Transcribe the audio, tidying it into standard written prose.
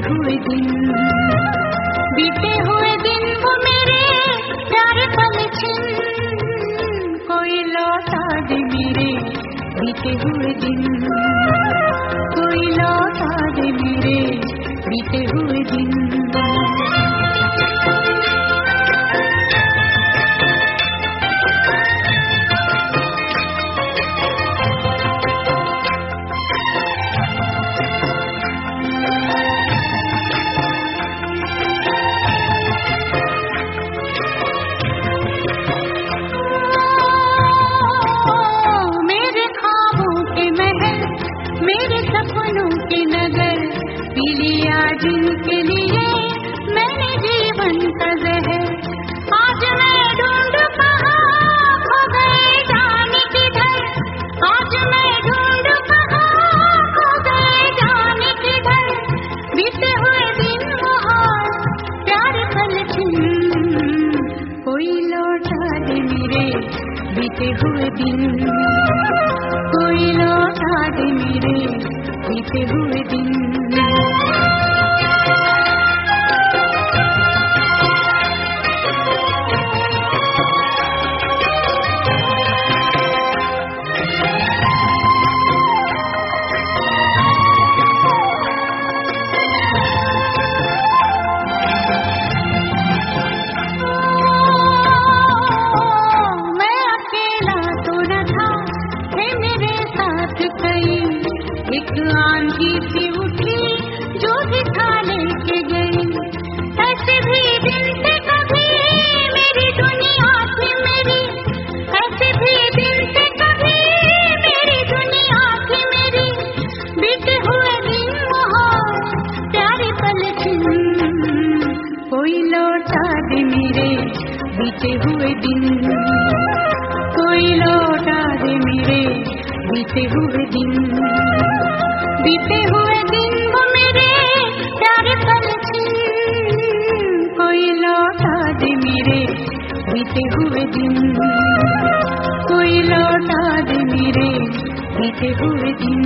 हुए दिन, बीते हुए दिन वो मेरे प्यारे पल छिन, कोई लौटा दे मेरे बीते हुए दिन, कोई लौटा दे मेरे बीते हुए दिन। जिनके लिए मैंने जीवन का ज़हर, आज मैं ढूंढ कहाँ खो गए जाने किधर, आज मैं ढूंढ कहाँ खो गए जाने किधर, बीते हुए दिन और प्यारे पल छिन, कोई लौटा दे मेरे बीते हुए दिन, कोई लौटा दे मेरे बीते हुए दिन। एक आंधी सी उठी जो दिखा लेके गई, ऐसे भी दिन थे कभी मेरी दुनिया थी मेरी, ऐसे भी दिन थे कभी मेरी दुनिया थी मेरी, बीते हुए दिन और प्यारे पल छिन, कोई लौटा दे मेरे बीते हुए दिन, कोई लौटा दे मेरे बीते हुए दिन, बीते हुए दिन वो मेरे प्यारे पल छिन, कोई लौटा दे मेरे बीते हुए दिन, कोई लौटा दे मेरे बीते हुए दिन।